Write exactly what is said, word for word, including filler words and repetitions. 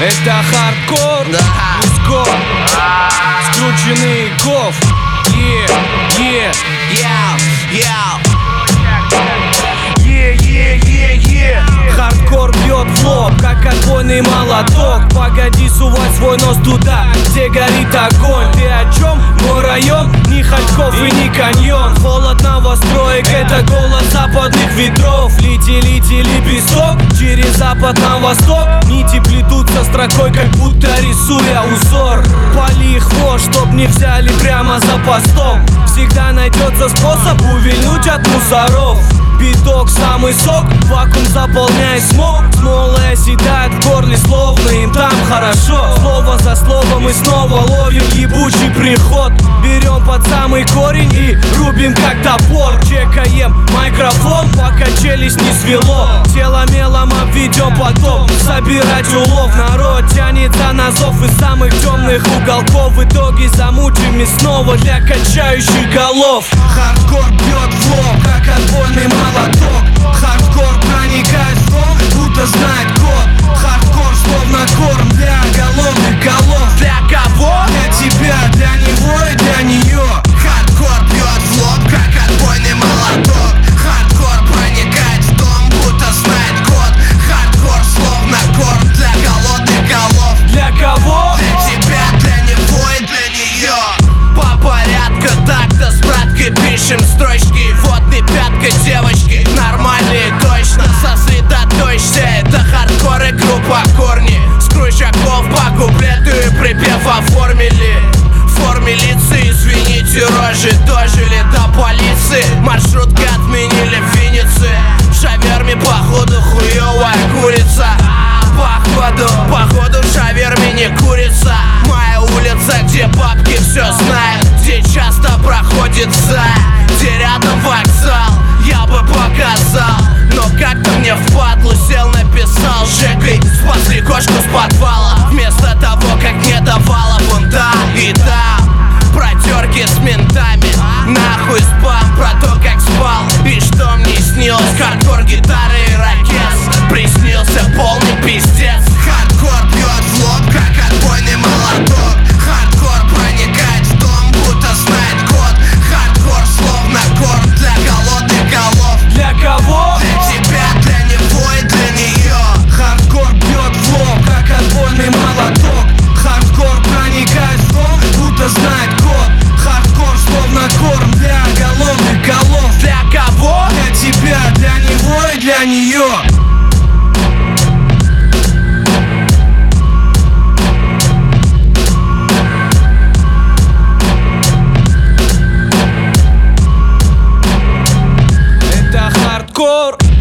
Это хардкор, да. Мускор, скрученный ков. Yeah, yeah, yeah, yeah. Yeah, yeah, yeah, yeah. Хардкор бьет в лоб, как отбойный молоток. Погоди сувать свой нос туда, где горит огонь. Ты о чем? Мой район, ни Харьков и ни каньон. Холод новостроек, это голос западных ветров. Лети, лети, лепесток, через запад на восток. Нити плетутся строкой, как будто рисуя узор. Пали хвост, чтоб не взяли прямо за постом. Всегда найдется способ увильнуть от мусоров. Биток самый сок, вакуум заполняет смог. Смола оседает в горле, словно им там хорошо. Слово за словом мы снова ловим ебучий приход. Берем под самый корень и рубим как топор. Чекаем микрофон, пока челюсть не свело. Тело мелом обведем потом, собирать улов. Народ тянется на зов из самых темных уголков. В итоге замутим и снова для качающих голов. Хардкор бьет в лоб, как отбойный молоток. Хардкор проникает в дом, будто знает код. Хардкор словно корм для голодных голов. Для кого? Для тебя, для него и для нее. Хардкор бьет в лоб, как отбойный молоток. Хардкор проникает в дом, будто знает код. Хардкор словно корм для голодных голов. Для кого? Для тебя, для него и для нее. По порядку так-то с браткой пишем строчки. Вот и пятка девочки, нормальные точно. Сосредоточься, это хардкор и группа корни. Скручаков по куплету и припев оформили. В форме лица, извините, рожи дожили до полиции. Маршрутки отменили в Виннице. В шаверме походу хуевая курица. Походу, походу в шаверме не курица. Моя улица, где бабки все знают, где часто проходит зай, где рядом вокзал. Я бы показал, но как-то мне впадлу сел, написал Жекой: спасли кошку с подвала. Вместо того, как мне давала вон там и там. Протерки с ментами, нахуй спам про то, как спал и что мне снилось. Хардкор, гитары и ракет, приснился полный пиздец. Хардкор бьет в лоб, как отбойный молоток. Хардкор проникает в дом, будто знает код. Хардкор словно корм для голодных голов. Для кого? Для тебя, для него и для нее. Хардкор бьет в лоб, как отбойный молоток. Хардкор проникает в дом, будто знает код. Хардкор словно корм для голодных голов. Для кого? Для тебя, для него и для нее. Это хардкор.